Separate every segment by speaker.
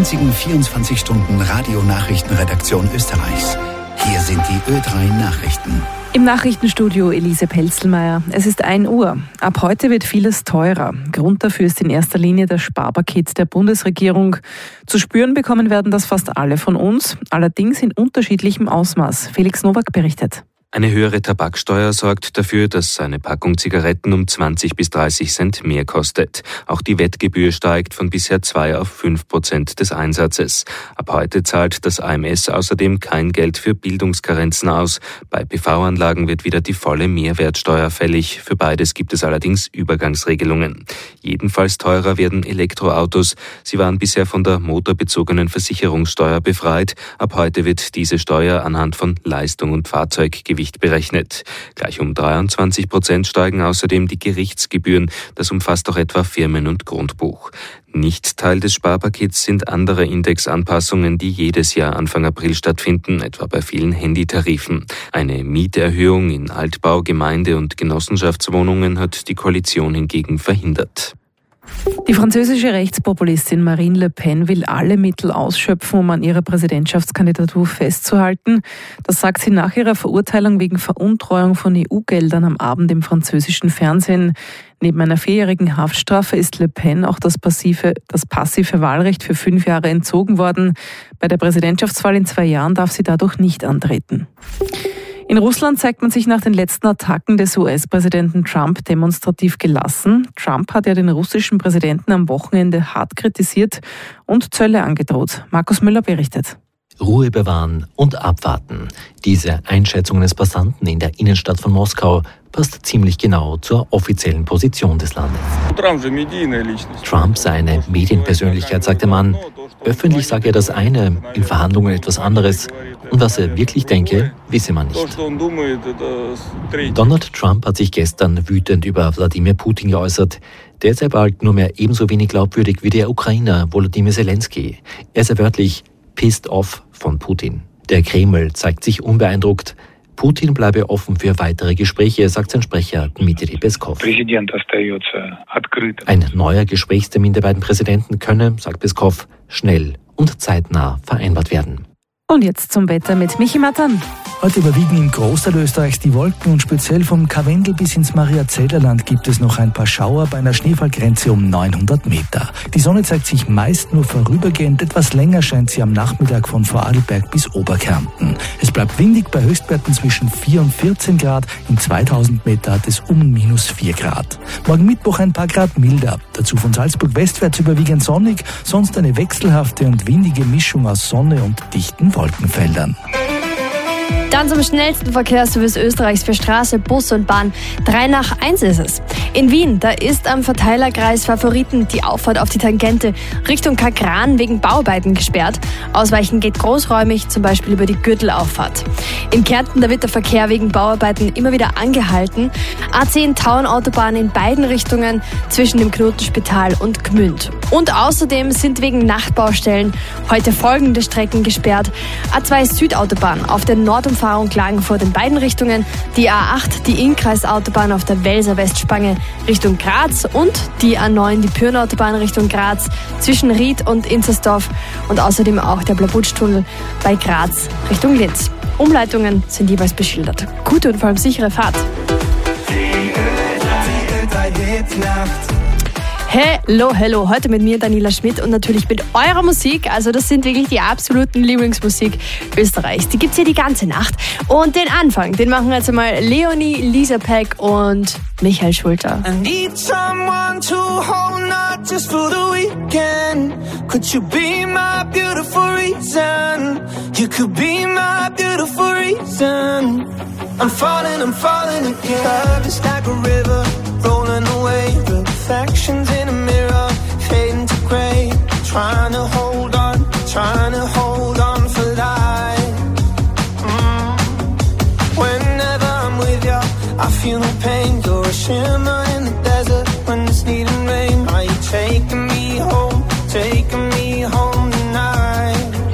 Speaker 1: einzigen 24-Stunden-Radio-Nachrichtenredaktion Österreichs. Hier sind die Ö3 Nachrichten.
Speaker 2: Im Nachrichtenstudio Elise Pelzelmeier. Es ist 1 Uhr. Ab heute wird vieles teurer. Grund dafür ist in erster Linie das Sparpaket der Bundesregierung. Zu spüren bekommen werden das fast alle von uns, allerdings in unterschiedlichem Ausmaß. Felix Nowak berichtet.
Speaker 3: Eine höhere Tabaksteuer sorgt dafür, dass eine Packung Zigaretten um 20 bis 30 Cent mehr kostet. Auch die Wettgebühr steigt von bisher 2 auf 5% des Einsatzes. Ab heute zahlt das AMS außerdem kein Geld für Bildungskarenzen aus. Bei PV-Anlagen wird wieder die volle Mehrwertsteuer fällig. Für beides gibt es allerdings Übergangsregelungen. Jedenfalls teurer werden Elektroautos. Sie waren bisher von der motorbezogenen Versicherungssteuer befreit. Ab heute wird diese Steuer anhand von Leistung und Fahrzeuggewicht berechnet. Gleich um 23% steigen außerdem die Gerichtsgebühren. Das umfasst auch etwa Firmen- und Grundbuch. Nicht Teil des Sparpakets sind andere Indexanpassungen, die jedes Jahr Anfang April stattfinden, etwa bei vielen Handytarifen. Eine Mieterhöhung in Altbau-, Gemeinde- und Genossenschaftswohnungen hat die Koalition hingegen verhindert.
Speaker 2: Die französische Rechtspopulistin Marine Le Pen will alle Mittel ausschöpfen, um an ihrer Präsidentschaftskandidatur festzuhalten. Das sagt sie nach ihrer Verurteilung wegen Veruntreuung von EU-Geldern am Abend im französischen Fernsehen. Neben einer 4-jährigen Haftstrafe ist Le Pen auch das passive Wahlrecht für 5 Jahre entzogen worden. Bei der Präsidentschaftswahl in 2 Jahren darf sie dadurch nicht antreten. In Russland zeigt man sich nach den letzten Attacken des US-Präsidenten Trump demonstrativ gelassen. Trump hat ja den russischen Präsidenten am Wochenende hart kritisiert und Zölle angedroht. Markus Müller berichtet.
Speaker 4: Ruhe bewahren und abwarten. Diese Einschätzung des Passanten in der Innenstadt von Moskau passt ziemlich genau zur offiziellen Position des Landes. Trump sei eine Medienpersönlichkeit, sagt der Mann. Öffentlich sage er das eine, in Verhandlungen etwas anderes. Und was er wirklich denke, wisse man nicht. Donald Trump hat sich gestern wütend über Wladimir Putin geäußert. Der sei bald nur mehr ebenso wenig glaubwürdig wie der Ukrainer Volodymyr Zelensky. Er sei wörtlich pissed off von Putin. Der Kreml zeigt sich unbeeindruckt. Putin bleibe offen für weitere Gespräche, sagt sein Sprecher Dmitri Peskov. Ein neuer Gesprächstermin der beiden Präsidenten könne, sagt Peskov, schnell und zeitnah vereinbart werden.
Speaker 2: Und jetzt zum Wetter mit Michi Matan.
Speaker 5: Heute überwiegen im Großteil Österreichs die Wolken und speziell vom Karwendel bis ins Mariazellerland gibt es noch ein paar Schauer bei einer Schneefallgrenze um 900 Meter. Die Sonne zeigt sich meist nur vorübergehend, etwas länger scheint sie am Nachmittag von Vorarlberg bis Oberkärnten. Es bleibt windig bei Höchstwerten zwischen 4 und 14 Grad, in 2000 Meter hat es um -4 Grad. Morgen Mittwoch ein paar Grad milder, dazu von Salzburg westwärts überwiegend sonnig, sonst eine wechselhafte und windige Mischung aus Sonne und dichten Wolkenfeldern.
Speaker 6: Dann zum schnellsten Verkehrsservice Österreichs für Straße, Bus und Bahn. 3 nach 1 ist es. In Wien, da ist am Verteilerkreis Favoriten die Auffahrt auf die Tangente Richtung Kakran wegen Bauarbeiten gesperrt. Ausweichen geht großräumig, zum Beispiel über die Gürtelauffahrt. In Kärnten, da wird der Verkehr wegen Bauarbeiten immer wieder angehalten. A10 Tauern-Autobahn in beiden Richtungen zwischen dem Knotenspital und Gmünd. Und außerdem sind wegen Nachtbaustellen heute folgende Strecken gesperrt. A2 Südautobahn auf der Nordumfahrung Klagenfurt in beiden Richtungen, die A8, die Innkreisautobahn auf der Welser Westspange Richtung Graz und die A9, die Pyrnautobahn Richtung Graz zwischen Ried und Inzersdorf und außerdem auch der Blabutschtunnel bei Graz Richtung Linz. Umleitungen sind jeweils beschildert. Gute und vor allem sichere Fahrt. Hello, heute mit mir Daniela Schmidt und natürlich mit eurer Musik. Also das sind wirklich die absoluten Lieblingsmusik Österreichs. Die gibt's hier die ganze Nacht. Und den Anfang, den machen jetzt einmal Leonie, Lisa Peck und Michael Schulter.
Speaker 7: I need someone to hold, not just for the weekend. Could you be my beautiful reason? You could be my beautiful reason. I'm falling again. Love is like a river, rolling away. Reflections in a mirror, fading to grey. Trying to hold on for life. Whenever I'm with you, I feel no pain. You're a shimmer in the desert when it's needing rain. Are you taking me home tonight?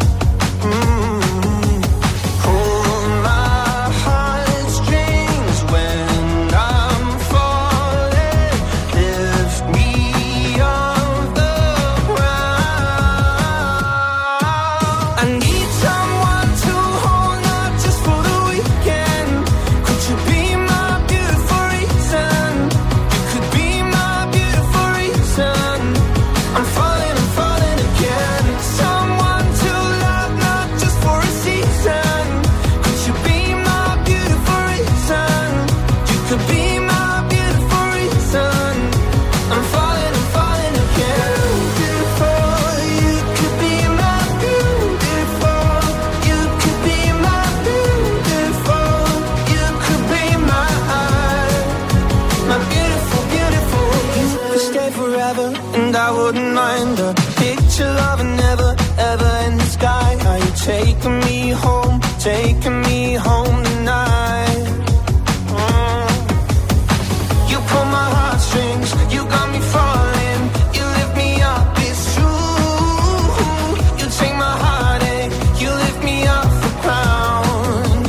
Speaker 7: Pull my heartstrings when I'm falling. Lift me off the ground. taking me home tonight. You pull my heartstrings, you got me falling. You lift me up, it's true. You take my heartache, you lift me off the ground.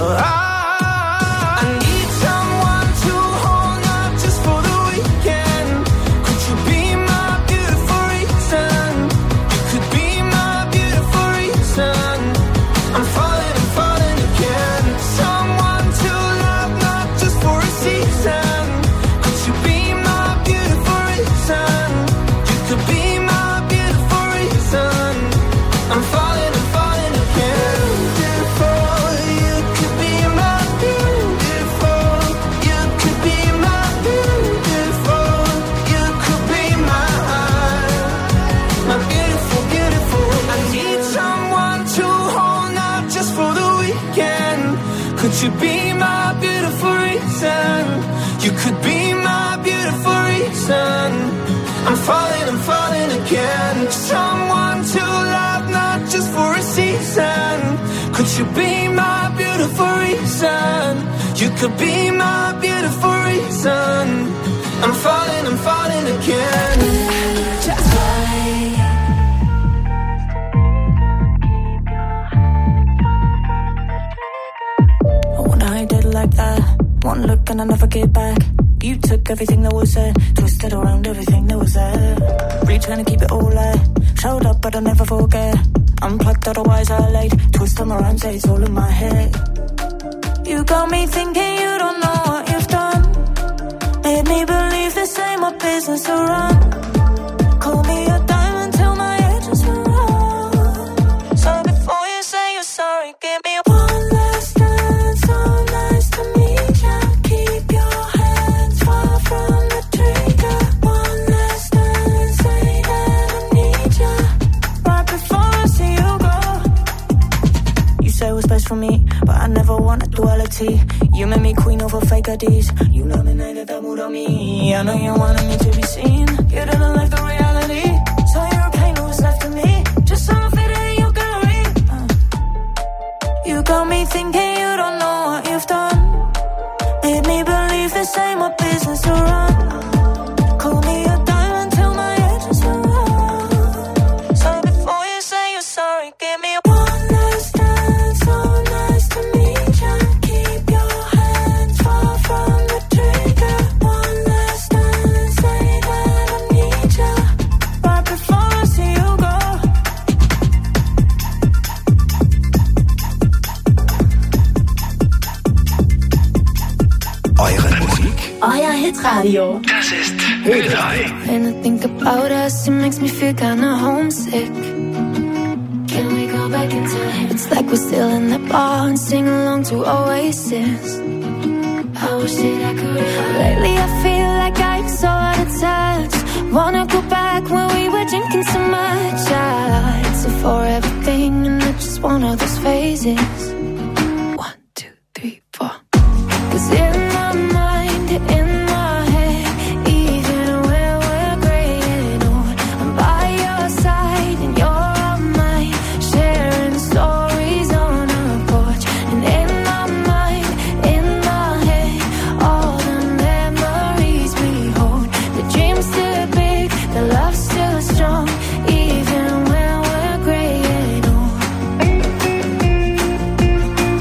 Speaker 7: I need someone to hold, not just for the weekend. Could you be my beautiful reason? You could be my beautiful reason. I'm falling again. Someone to love, not just for a season. Could you be my beautiful reason? You could be my beautiful reason. I'm falling again. Beautiful, you could be my beautiful. You could be my beautiful. You could be my beautiful, beautiful. I need someone to hold, not just for the weekend. Could you be my beautiful reason? You could be my beautiful reason. I'm falling again. Someone to love, not just for a season. Could you be my beautiful reason? You could be my beautiful reason. I'm falling again. Just
Speaker 8: I did like that. One look and I never get back. You took everything that was said, twisted around everything that was there. Really trying to keep it all light. Showed up but I'll never forget. Unplugged, otherwise I lied. Twist them around, say it's all in my head. You got me thinking you don't know what you've done. Made me believe this ain't my business to run. Call me a diamond till my edges are wrong. So before you say you're sorry, give me one last dance. So nice to meet ya. Keep your hands far from the trigger. One last dance, say that I need ya. Right before I see you go. You say what's best for me, but I never wanted duality. You made me queen over fake IDs. You nominated that mood on me. I know you wanted me to be seen. You didn't like the reality, so you're a pain who's left to me. Just so I fit in your gallery. You got me thinking you don't know what you've done. Made me believe this ain't my business to run. Call me a diamond till my edges are wrong. So before you say you're sorry, give me one last dance. So nice to meet ya. Keep your hands far from the trigger. One last dance, say that I need ya. Right before I see you go.
Speaker 1: Eure Musik,
Speaker 9: Euer Hitradio.
Speaker 1: das ist Ö3.
Speaker 10: When I think about us, it makes me feel kinda homesick. Can we go back in time? It's like we're still in the bar and sing along to Oasis. I wish that I could. Lately I feel like I'm so out of touch. Wanna go back when we were drinking so much. It's a forever thing and it's just one of those phases. 1, 2, 3, 4. 'Cause in my mind, in my head, even when we're graying old, I'm by your side and you're on mine, sharing stories on our porch. And in my mind, in my head, all the memories we hold. The dream's still big, the love's still strong, even when we're graying old.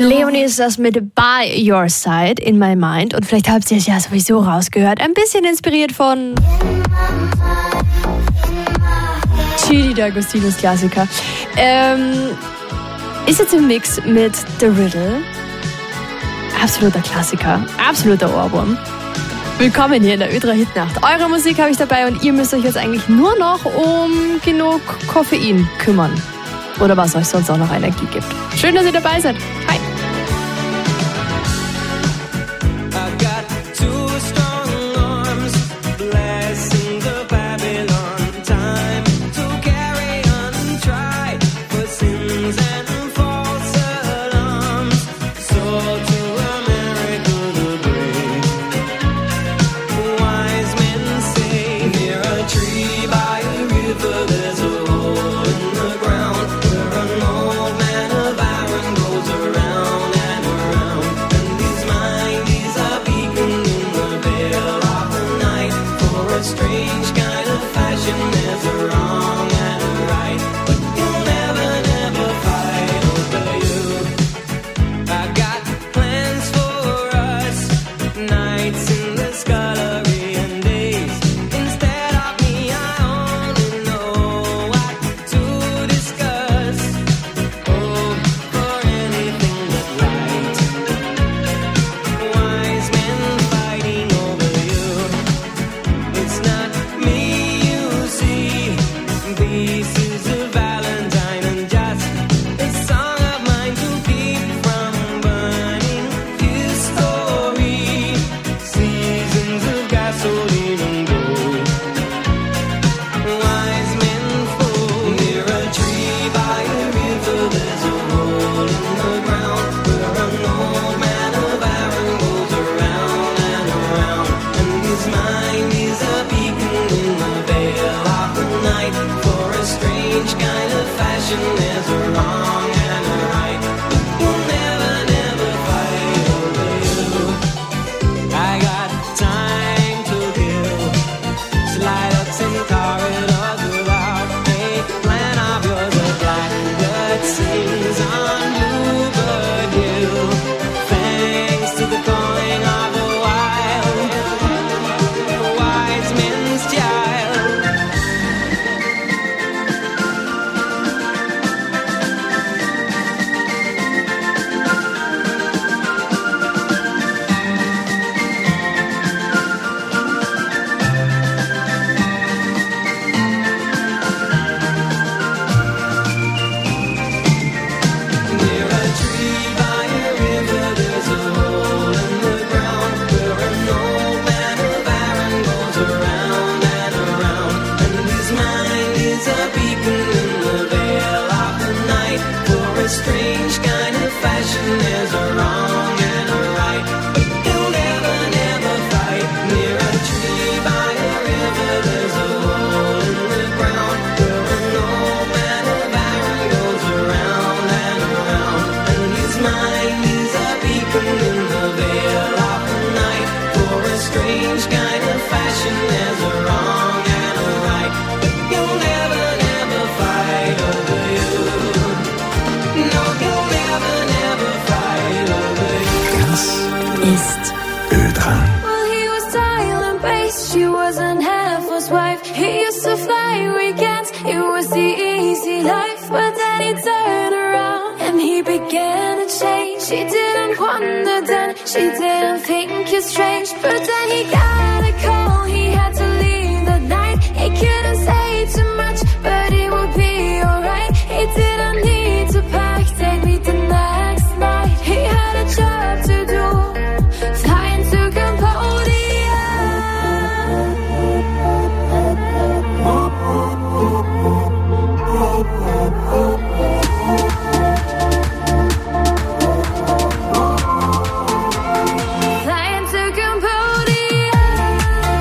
Speaker 6: Leonie ist das mit By Your Side in My Mind. Und vielleicht habt ihr es ja sowieso rausgehört. Ein bisschen inspiriert von Chidi D'Agostinos Klassiker. Ist jetzt im Mix mit The Riddle. Absoluter Klassiker. Absoluter Ohrwurm. Willkommen hier in der Ö3 Hitnacht. Eure Musik habe ich dabei und ihr müsst euch jetzt eigentlich nur noch um genug Koffein kümmern. Oder was euch sonst auch noch Energie gibt. Schön, dass ihr dabei seid. Hi.
Speaker 10: She didn't think you strange, but then he got a call. He had to leave that night. He couldn't say too much, but it would be alright. He didn't need to pack, take me the next night. He had a job to do, flying to Cambodia. Flying to Cambodia.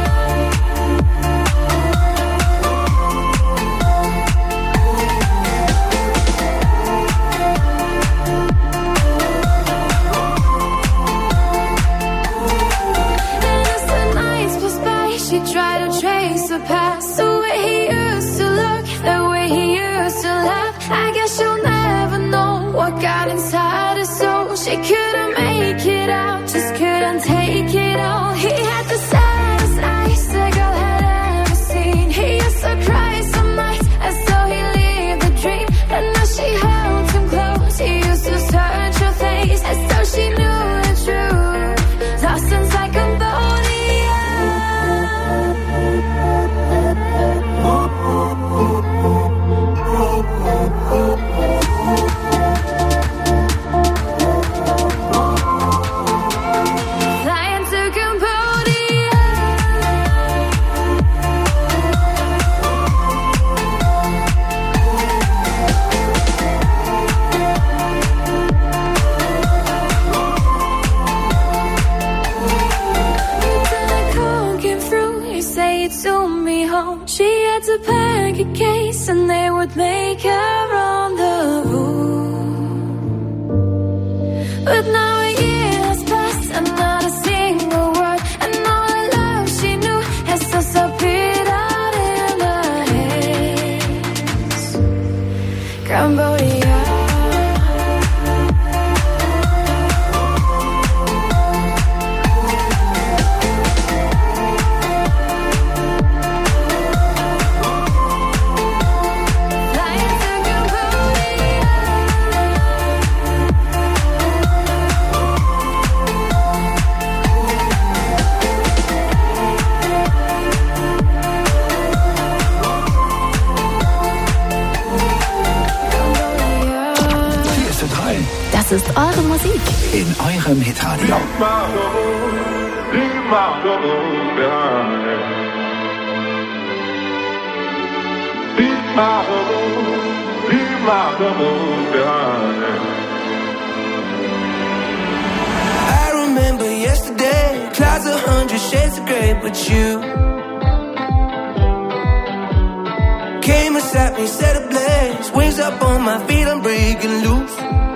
Speaker 10: couldn't make it out, just couldn't take it all. He had the saddest eyes a girl had ever seen. He used to cry some nights as though he lived a dream. And as she held him close, he used to search her face as though she knew the truth, lost inside Cambodia. Flying to Cambodia. Until the call came through, he said he'd soon be home. She had to pack a case and they would make her on the road. But now a year has passed and not a single word, and all the love she knew has disappeared out in the haze. Cambodia. Flying to Cambodia.
Speaker 1: Hier ist der 3
Speaker 6: Das ist eure Musik.
Speaker 1: in eurem Hitradio.
Speaker 7: I remember yesterday, clouds 100 shades of grey, but you came and sat me, set ablaze, wings up on my feet, I'm breaking loose.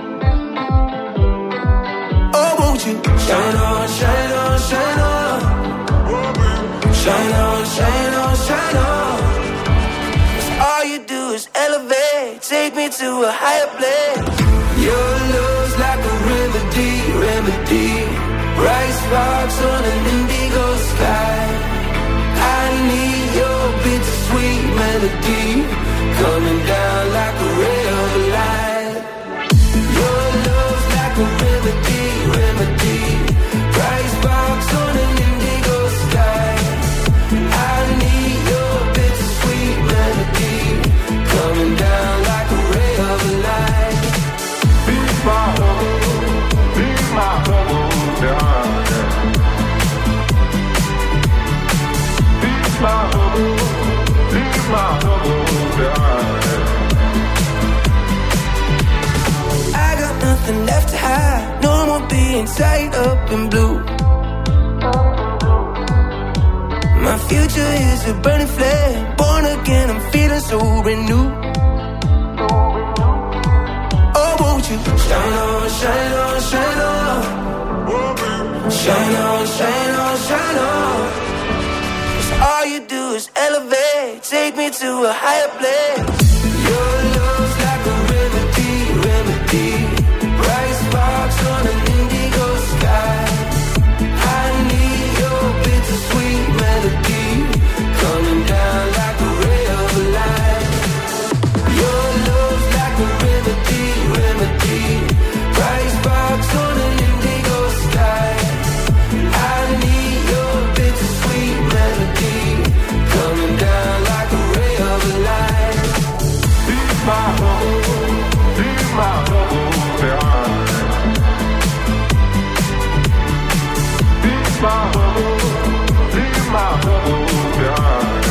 Speaker 7: Oh, won't you shine on, shine on, shine on, shine on, shine on, shine on. 'Cause all you do is elevate, take me to a higher place. Your love's like a remedy, remedy. Bright sparks on an indigo sky. I need your bittersweet melody, coming down like a ray of light. Your love's like a remedy, remedy. Bright sparks on an indigo sky. I need your bittersweet melody, coming down like a ray of light. Be my home behind. Leave my home behind. I got nothing left to hide, no more being tied up in blue. My future is a burning flame, born again, I'm feeling so renewed. Oh, won't you shine on, shine on, shine on, shine on, shine on, shine on. 'Cause all you do is elevate, take me to a higher place. Your love's like a remedy, remedy. Bright sparks on an indigo sky. I need your bittersweet melody, coming down like a ray of light. Your love's like a remedy, remedy. Bright sparks on an indigo sky. I need your bittersweet melody, coming down like a ray of light. Leave my home behind. Leave my home behind.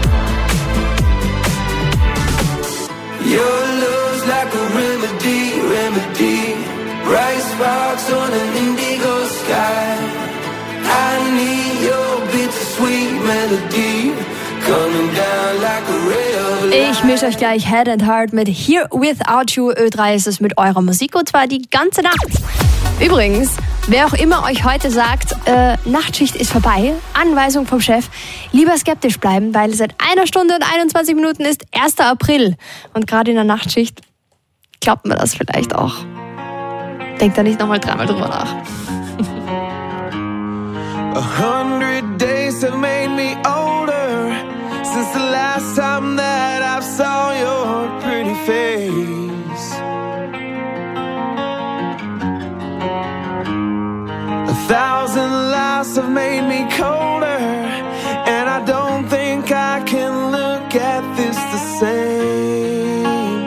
Speaker 7: Your love's like a remedy, remedy. Bright sparks on an indigo sky. I need your bittersweet melody, coming down like a ray of light.
Speaker 6: Ich mische euch gleich Head and Heart mit Here Without You. Ö3 ist es mit eurer Musik und zwar die ganze Nacht. Übrigens, wer auch immer euch heute sagt, Nachtschicht ist vorbei, Anweisung vom Chef, lieber skeptisch bleiben, weil seit 1 Stunde und 21 Minuten ist 1. April. Und gerade in der Nachtschicht glaubt man das vielleicht auch. Denk da nicht nochmal dreimal drüber nach.
Speaker 7: 100 days have made me older since the last time that I saw your pretty face. 1,000 lives have made me colder, and I don't think I can look at this the same.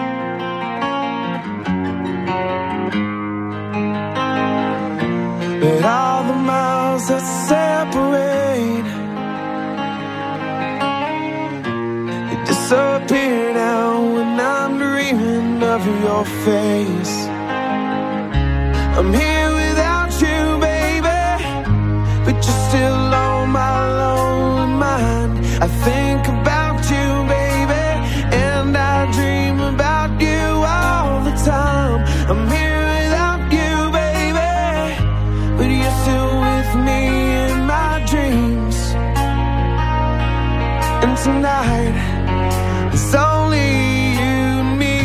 Speaker 7: But all the miles that separate, you disappear now when I'm dreaming of your face. I'm here without you, baby, but you're still on my lonely mind. I think about you, baby, and I dream about you all the time. I'm here without you, baby, but you're still with me in my dreams. And tonight, it's only you and me.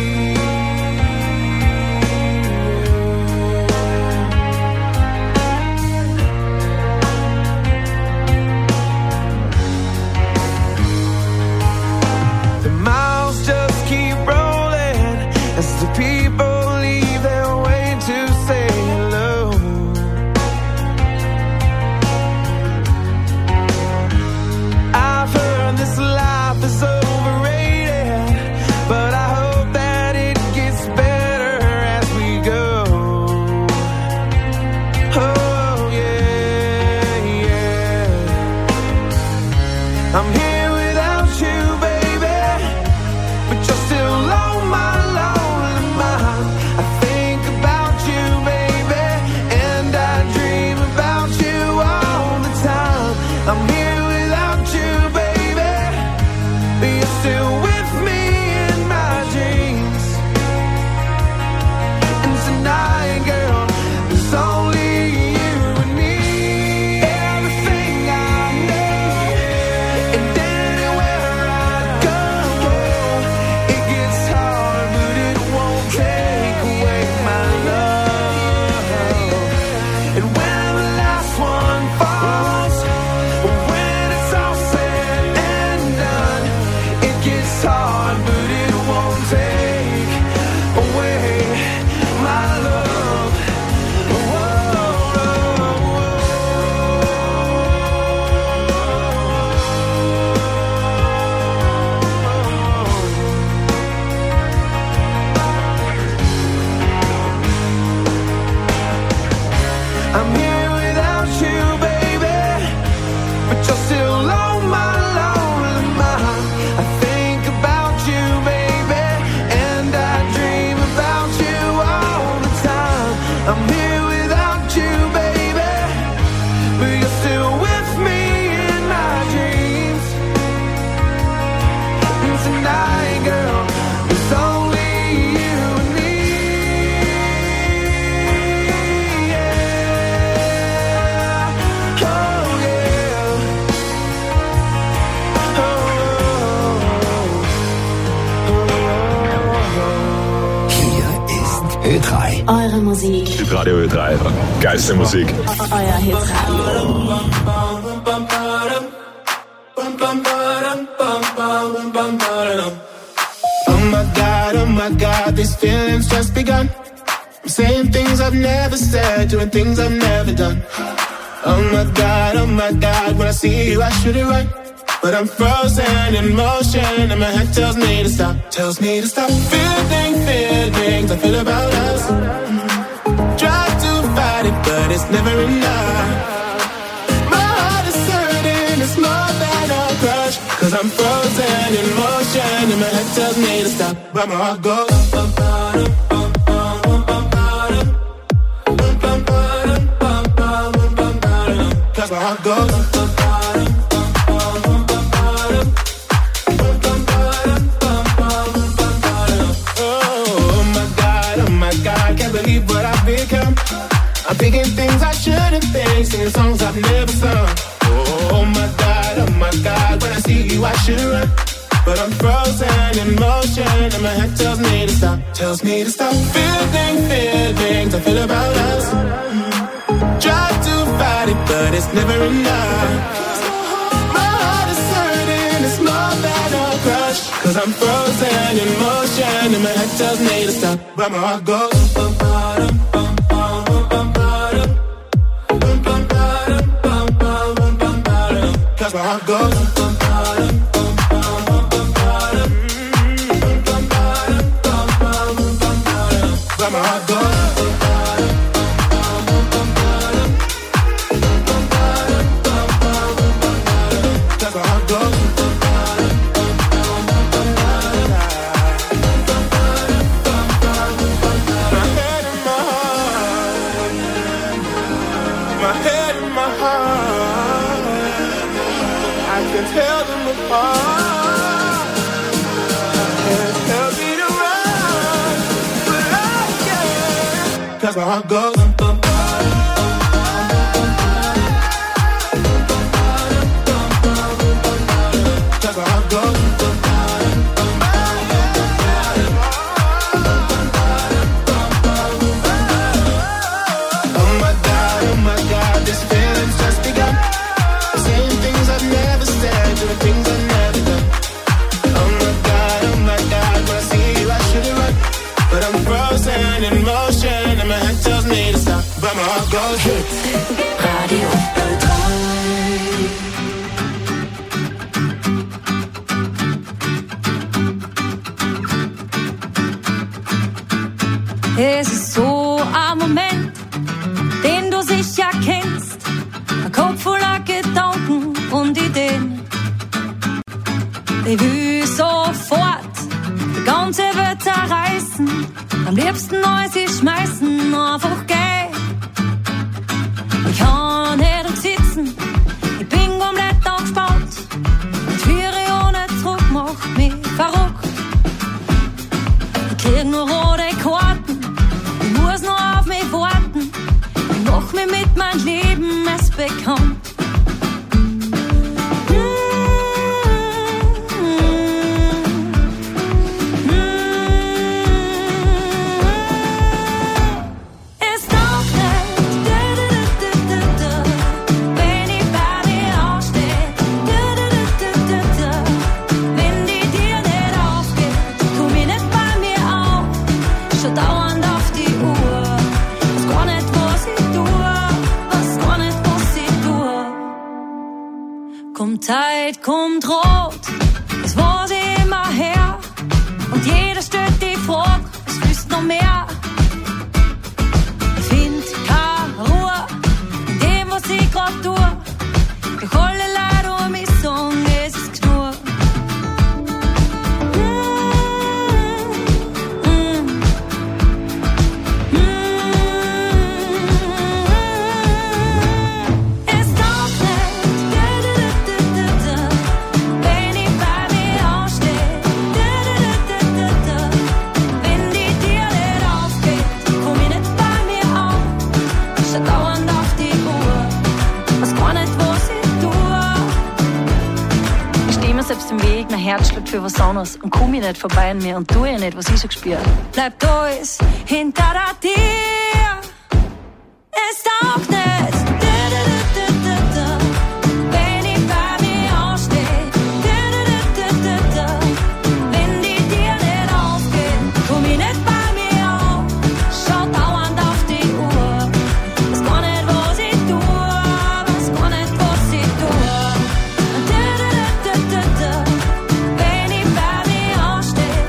Speaker 7: The miles just keep rolling as the people leave their way to say hello. I've heard this life is overrated, but I hope that it gets better as we go. Oh yeah, yeah. I'm here without you, baby, but you're still on my lonely mind. I think about you, baby, and I dream about you all the time. I'm here without you, baby, but you're still with me in my dreams. And tonight, girl, it's only you and me. Everything I know, and anywhere I go, it gets hard, but it won't take away my love. And when the last one falls, when it's all said and done, it gets hard, but it won't take away my love. I'm here without you, baby, but you're still on my lonely mind. I think about you, baby, and I dream about you all the time. I'm here without you, baby, but you're still with me in my dreams. And tonight, girl, it's only you and me. Yeah. Oh yeah.
Speaker 1: Hier ist Ö3.
Speaker 9: Eure Musik,
Speaker 11: Radio Ö3. Geilste Musik.
Speaker 9: euer Hitradio.
Speaker 7: Oh my God, these feelings just begun. I'm saying things I've never said, doing things I've never done. Oh my God, when I see you I shoot it right, but I'm frozen in motion and my head tells me to stop. Feelings I feel about us. Try to fight it, but it's never enough. My heart is hurting, it's more than a crush, 'cause I'm frozen in motion and my head tells me to stop, but my heart goes. 'Cause my heart goes. Oh my God, can't believe what I've become. I'm thinking things I shouldn't think, singing songs I've never sung. Oh my God, when I see you I should run. but I'm frozen in motion, and my head tells me to stop. Tells me to stop. Feelings I feel about us. Try to fight it, but it's never enough. My heart is hurting, it's more than a crush. 'Cause I'm frozen in motion, and my head tells me to stop. But my heart goes cause my heart goes where my heart goes. Cause my heart goes. My head and my heart. My head and my heart. I can tell them apart. Can't tell me to run, but I can. 'Cause my heart goes. Cause my heart goes. Oh my God, this feeling's just begun. Saying things I've never said, doing things I've never done. Oh my God, when I see you I should have run. But I'm frozen in motion, and my head tells me to stop. But my heart goes.
Speaker 9: Hit Radio
Speaker 12: Es ist so ein Moment, den du sicher kennst. Ein Kopf voller Gedanken und Ideen. Ich will sofort die ganze Welt zerreißen. Am liebsten alles schmeißen, einfach gehen. Ich kann nicht sitzen, ich bin komplett angespannt. Und Führe ohne Druck macht mich verrückt. Ich krieg nur rote Karten, ich muss nur auf mich warten. Ich mach mich mit meinem Leben es bekannt. Zeit kommt rot, das war sie immer her. Und jeder stellt die Frage, es fließt noch mehr. Ich find keine Ruhe in dem, was ich grad tue. Ich alle Leute um mich sagen, es ist genug. Selbst im Weg, mein Herz schlägt für was anderes und komm ich nicht vorbei an mir und tu ja nicht, was ich so gespür. Bleibt alles hinter der Tür, es taugt nicht. Wenn ich bei mir ansteh, wenn die Tür nicht aufgeht, komm ich nicht bei mir auf, schau dauernd auf die Uhr, weiß gar nicht, was ich tue, weiß gar nicht, was ich tue. Wenn ich bei mir ansteh,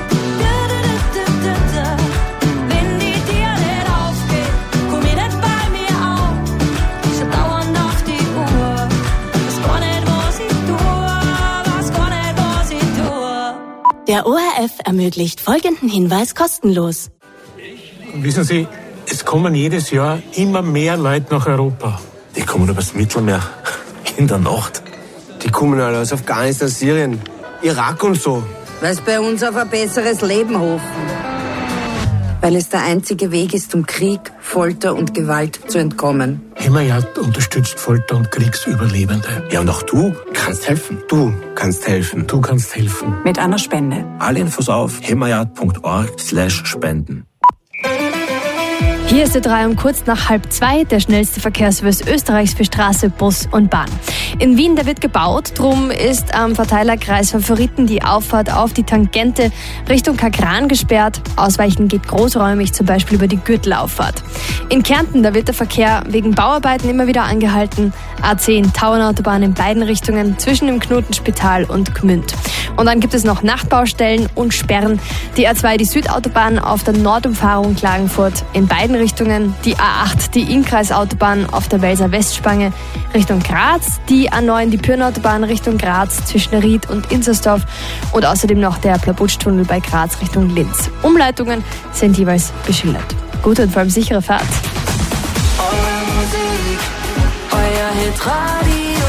Speaker 12: wenn die Tür nicht aufgeht, komm ich nicht bei mir auf, schau dauernd auf die Uhr, weiß gar nicht, was ich tue, weiß gar nicht, was ich tue.
Speaker 9: Der ORF ermöglicht folgenden Hinweis kostenlos.
Speaker 13: Wissen Sie, es kommen jedes Jahr immer mehr Leute nach Europa.
Speaker 14: Die kommen übers Mittelmeer in der Nacht.
Speaker 15: Die kommen alle aus Afghanistan, Syrien, Irak und so.
Speaker 16: Weil es bei uns auf ein besseres Leben hoffen. Weil es der einzige Weg ist, um Krieg, Folter und Gewalt zu entkommen.
Speaker 13: Hämmerjagd unterstützt Folter- und Kriegsüberlebende.
Speaker 14: Ja, und auch du kannst helfen.
Speaker 15: Du kannst helfen.
Speaker 13: Du kannst helfen.
Speaker 17: Mit einer Spende.
Speaker 14: Alle Infos auf hämmerjagd.org/spenden.
Speaker 6: Hier ist der 3 um kurz nach 1:30, der schnellste Verkehrsservice Österreichs für Straße, Bus und Bahn. In Wien, da wird gebaut, drum ist am Verteilerkreis Favoriten die Auffahrt auf die Tangente Richtung Kagran gesperrt. Ausweichen geht großräumig, zum Beispiel über die Gürtelauffahrt. In Kärnten, da wird der Verkehr wegen Bauarbeiten immer wieder angehalten. A10 Tauernautobahn in beiden Richtungen zwischen dem Knotenspital und Gmünd. Und dann gibt es noch Nachtbaustellen und Sperren. Die A2, die Südautobahn auf der Nordumfahrung Klagenfurt in beiden Richtungen. Die A8, die Innkreisautobahn auf der Welser Westspange Richtung Graz. Die A9, die Pyrnautobahn Richtung Graz zwischen Ried und Inzersdorf. Und außerdem noch der Plabutsch-Tunnel bei Graz Richtung Linz. Umleitungen sind jeweils beschildert. Gute und vor allem sichere Fahrt.
Speaker 7: Eure Musik, euer Hitradio.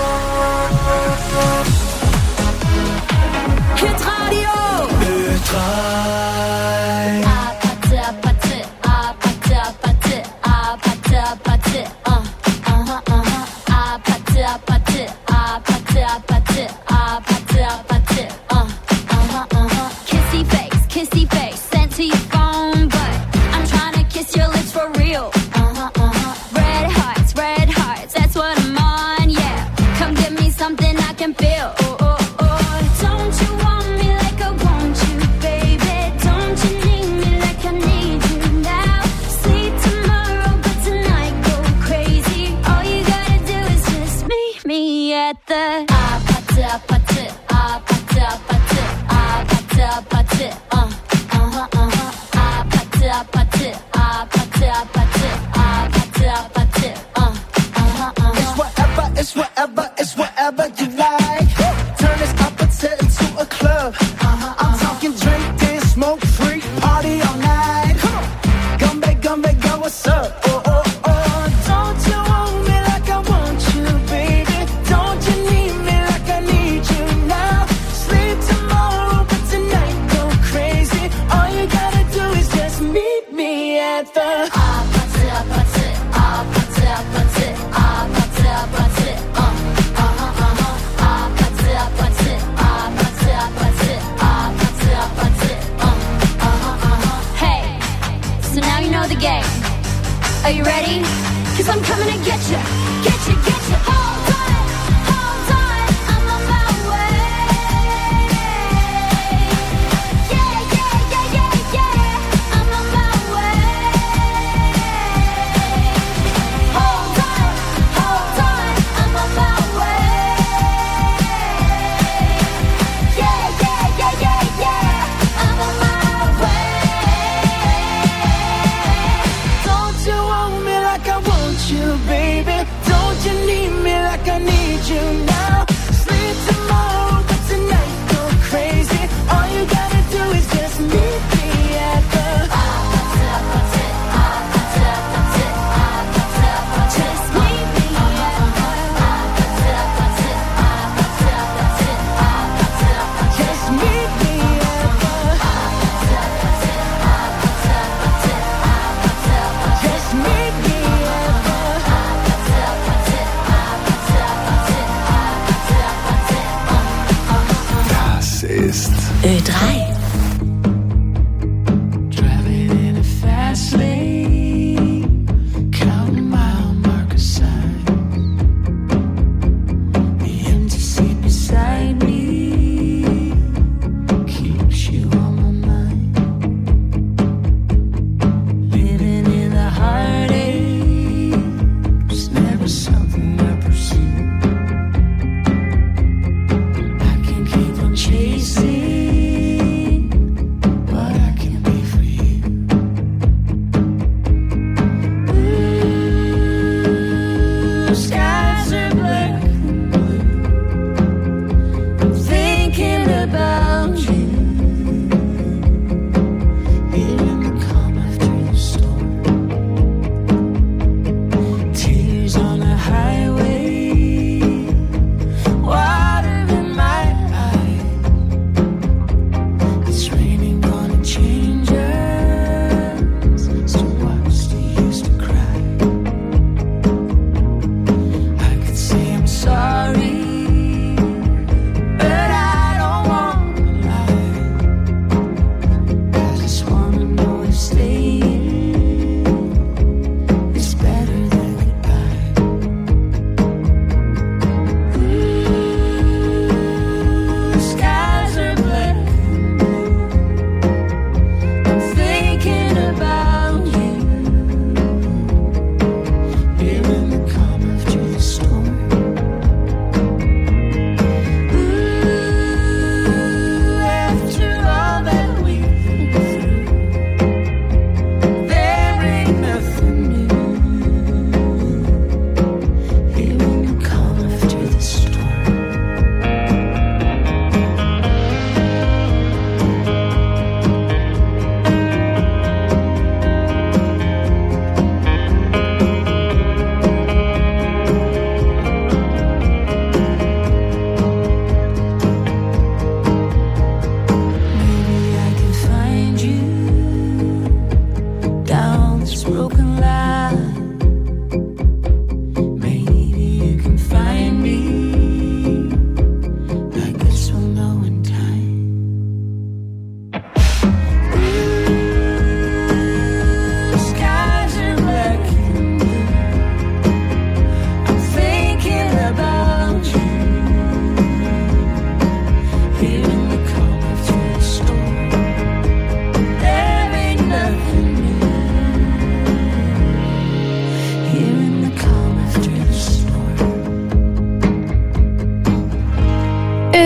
Speaker 7: Hitradio. Ö3.
Speaker 12: Kissy face, sent to your phone, but I'm trying to kiss your lips for real. Red hearts, that's what I'm on, yeah. Come give me something I can feel. Don't you want me like I want you, baby? Don't you need me like I need you now? Sleep tomorrow, but tonight go crazy. All you gotta do is just meet me at the
Speaker 7: It's whatever you like. Turn this opposite into a club. I'm talking drink, dance, smoke, free, party all night. Come back, girl, what's up? Don't you want me like I want you, baby? Don't you need me like I need you now? Sleep tomorrow, but tonight go crazy. All you gotta do is just meet me at the
Speaker 12: Are you ready? 'Cause I'm coming to get you. Hold on, I'm on my way. Yeah, I'm on my way. Hold on, I'm on my way. Yeah, I'm on my way.
Speaker 7: Don't you want me like I want you, baby? Don't you need me like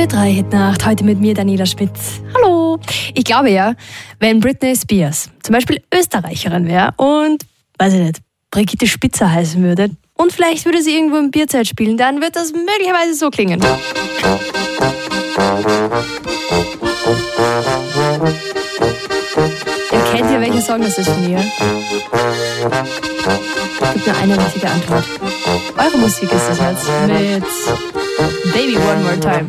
Speaker 6: Ö3 Hitnacht, heute mit mir Daniela Schmidt. Hallo! Ich glaube ja, wenn Britney Spears zum Beispiel Österreicherin wäre und, weiß ich nicht, Brigitte Spitzer heißen würde und vielleicht würde sie irgendwo im Bierzelt spielen, dann wird das möglicherweise so klingen. Kennt ihr, welcher Song das ist von ihr? Es gibt nur eine richtige Antwort. Eure Musik ist das jetzt mit Baby One More Time.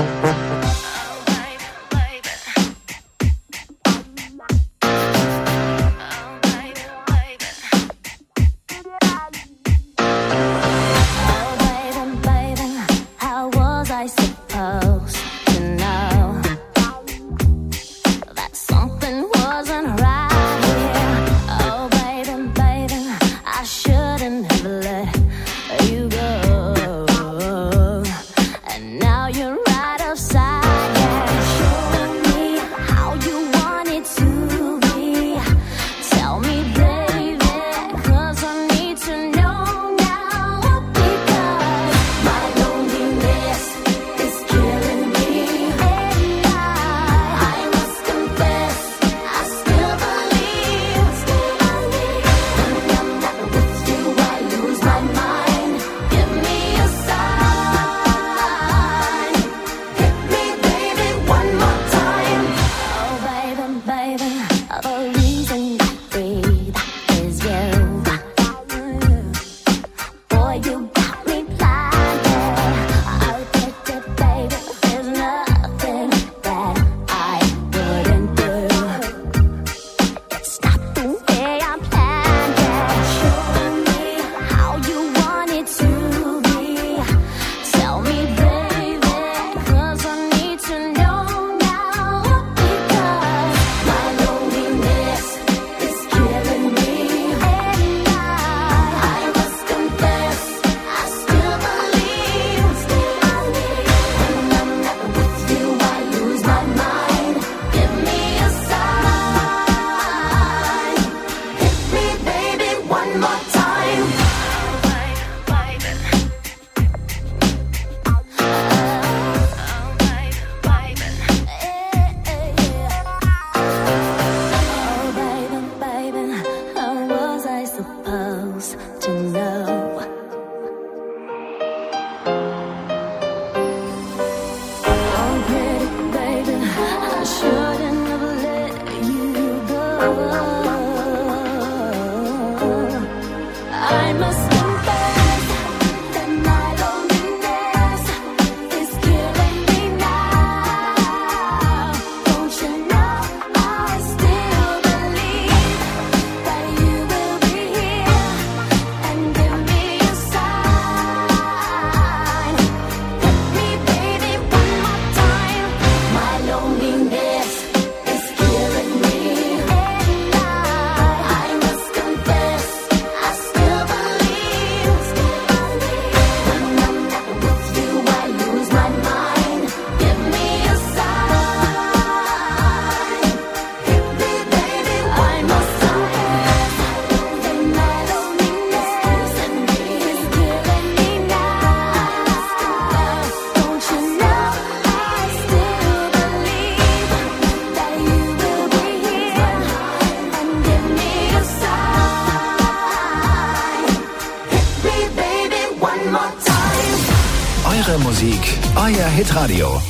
Speaker 1: Eure Musik, euer Hitradio.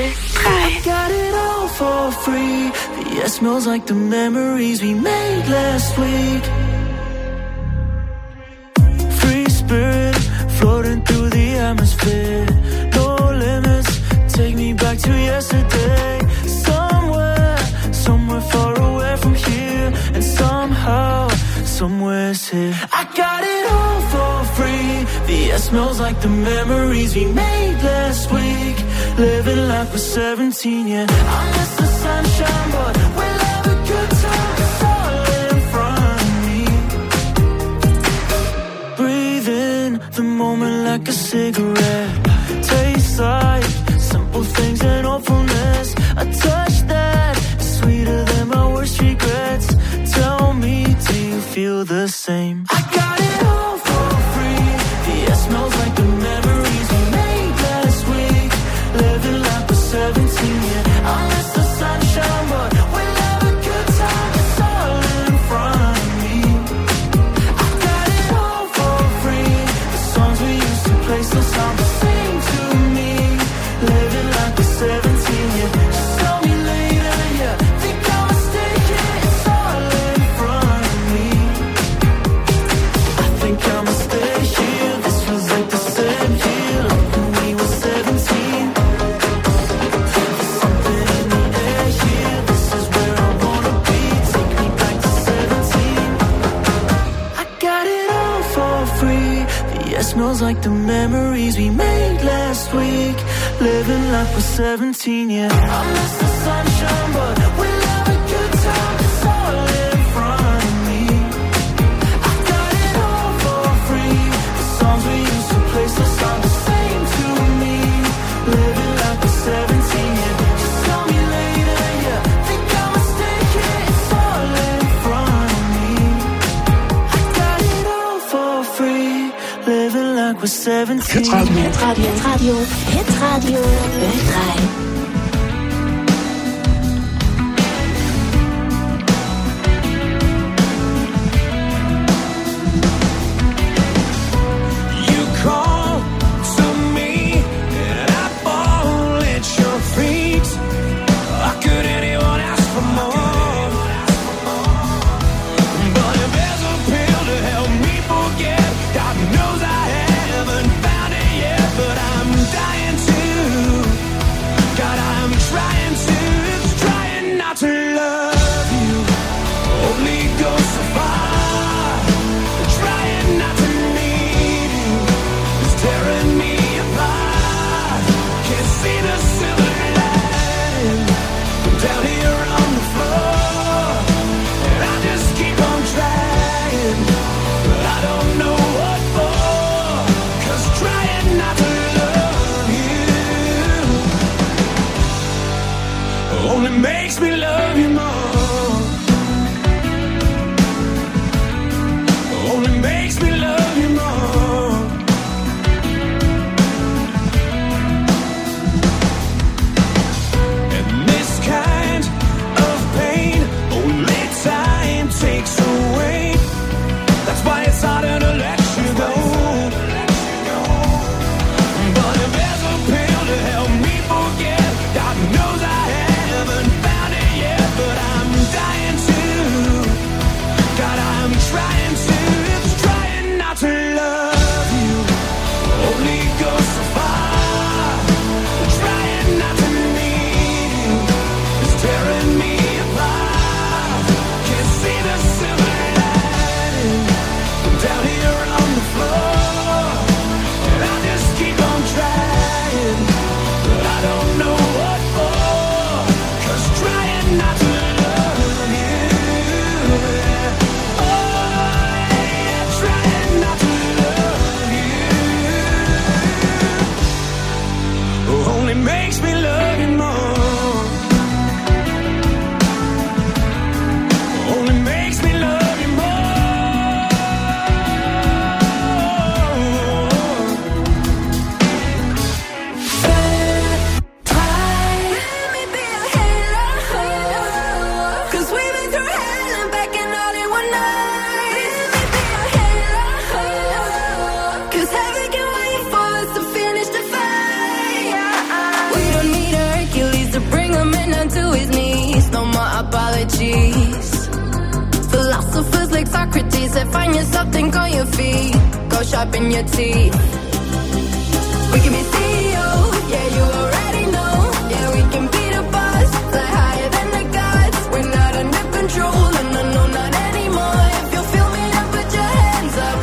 Speaker 7: I got it all for free. The air smells like the memories we made last week. Free spirit floating through the atmosphere. No limits, take me back to yesterday. Somewhere far away from here. And somehow, somewhere's here. I got it all for free. The air smells like the memories we made last week. Living like we're 17, yeah. I miss the sunshine, but we'll have a good time. It's all in front of me. Breathe in the moment like a cigarette. Tastes like simple things and hopefulness. A touch that is sweeter than my worst regrets. Tell me, do you feel the same? I got it all for free. The air smells like the memories we made last week. Living like we're free. The air smells like the memories we made last week. Living like we're 17, yeah. I miss the sunshine, but we'll have a good time. It's all in front of me. I got it all for free. The songs we used to play still sound the same to me. Living like we're 17, yeah. Just tell me later, yeah. Think I'm mistaken. It's all in front of me. I got it all for free. Living like we're 17.
Speaker 9: Hitradio Ö3.
Speaker 7: Makes me love you more. Only makes me love you more. And this kind of pain only time takes away. That's why it's harder to let you go. But if there's a pill to help me forget, God knows I haven't found it yet, but I'm dying to. God, I'm trying to. It's trying not to love you. Only go so far. Trying not to need you. It's tearing me apart. Can't see the silver lining. I'm down here on the floor, and I just keep on trying, but I don't know what for. 'Cause trying not to love you, oh yeah, trying not to love you only makes me love you more. Only makes me love you more.
Speaker 10: Let me be a halo, 'cause we've been through hell and back and all in one night. Let me be a halo, 'cause heaven can wait for us to finish the fight. We don't need a Hercules to bring a man down to his knees. No more apologies. Philosophers like Socrates said, find yourself, think on your feet. Go sharpen your teeth. We can be CEOs, yeah, you already know. Yeah, we can be the boss, fly higher than the gods. We're not under control, no, no, not anymore. If you feel me, then put your hands up.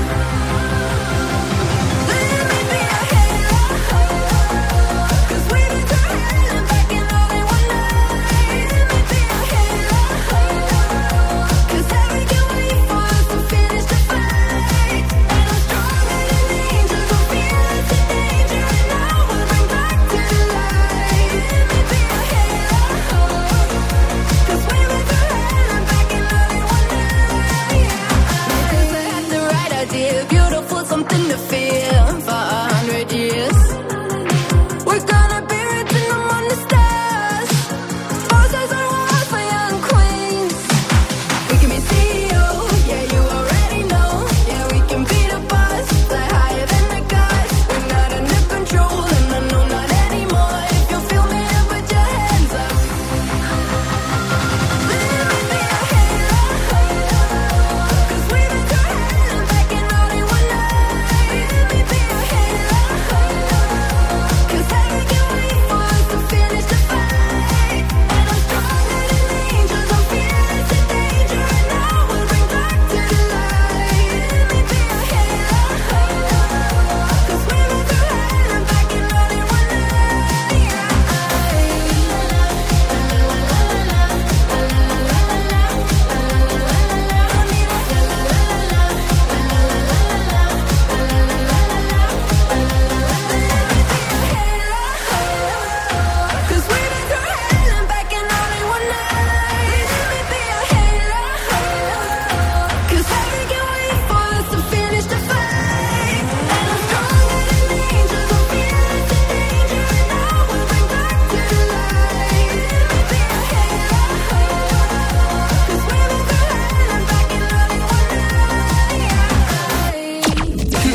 Speaker 10: Let me be a halo, 'cause we've been through hell and back and all in one night. Let me be a halo, 'cause heaven can wait for us to finish the fight. And I'm stronger than angels, we'll feel it to danger, and I will bring back to life. Let me be a halo, 'cause we've been through hell and back and all in one night. Because I had the right idea, beautiful, something to feel for 100 years. We're gonna be written among the stars. Bosses are walls for young queens. We can be CEOs, yeah, you already know. Yeah, we can be the boss, fly higher than the gods. We're not under control, no, no, not anymore. If you feel me, then put your hands up. Let me be a halo, 'cause we've been through hell and back and all in one night.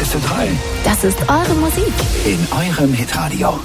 Speaker 1: Größte 3.
Speaker 9: Das ist eure Musik.
Speaker 1: In eurem Hitradio.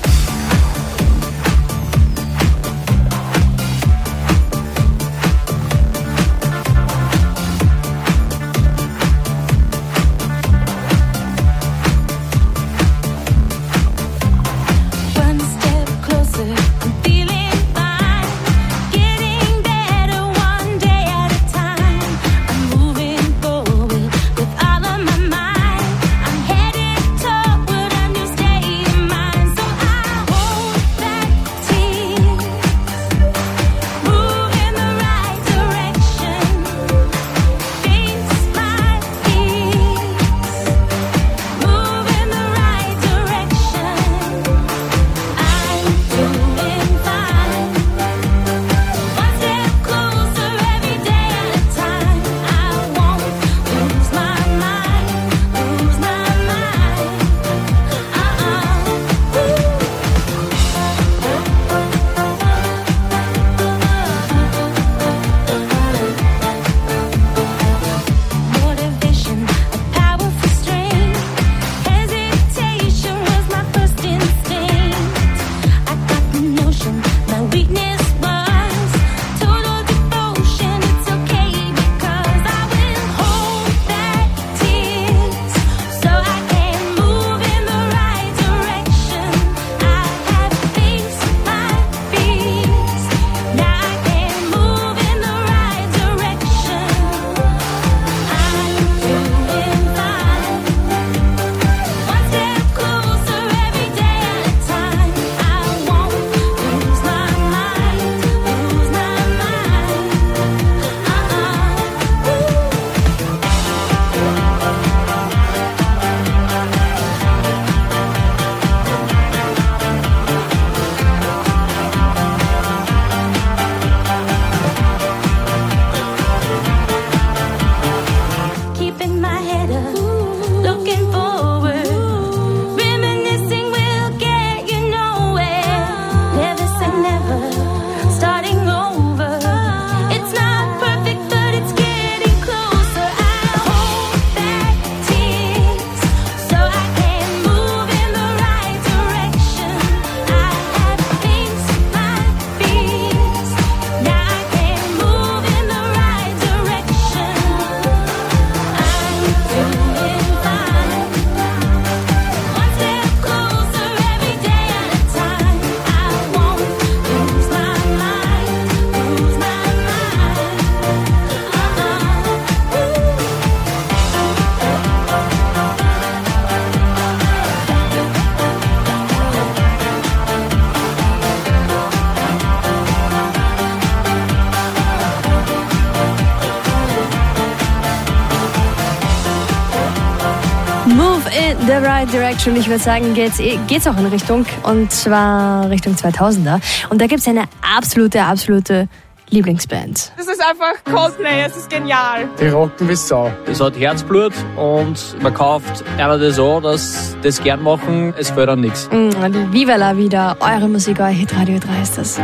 Speaker 6: Move in the right direction. Ich würde sagen, geht's auch in Richtung, und zwar Richtung 2000er. Und da gibt's eine absolute Lieblingsband.
Speaker 17: Das ist einfach Coldplay, es ist genial.
Speaker 18: Die rocken wie Sau.
Speaker 19: Es hat Herzblut und man kauft einer das an, dass das gern machen, es fällt an nichts.
Speaker 6: Viva la vida, eure Musik, euer Hitradio 3 ist das.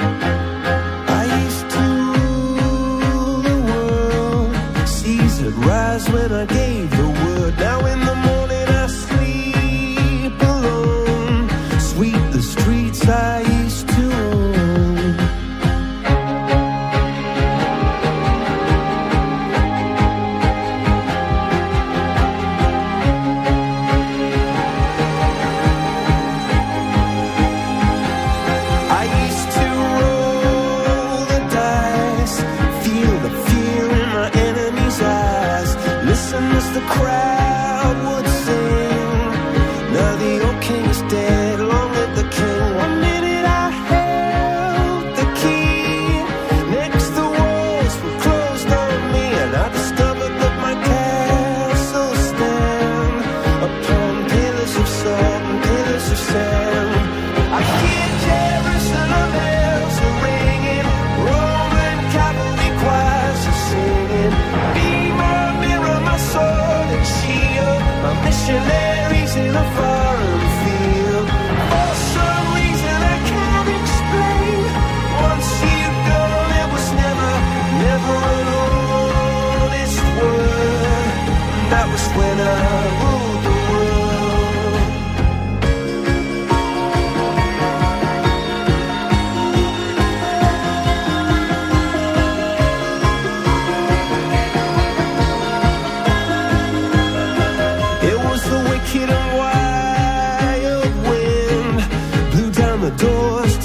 Speaker 7: Rise when I gave the word. Now in the morning I sleep alone. Sweep the streets I used to own. I used to roll the dice, feel the fear in my enemy's eyes. Listen as the crowd would sing. Now the old king is dead, long live the king. 1 minute I held the key. Next the walls were closed on me, and I discovered that my castle stand upon pillars of salt and pillars of sand. I hear Jerusalem bells are ringing, Roman cavalry choirs are singing. Be my mirror, my sword and shield, my missionaries in a foreign field. For some reason I can't explain, once you've gone it was never an honest word. That was when I ruled the world.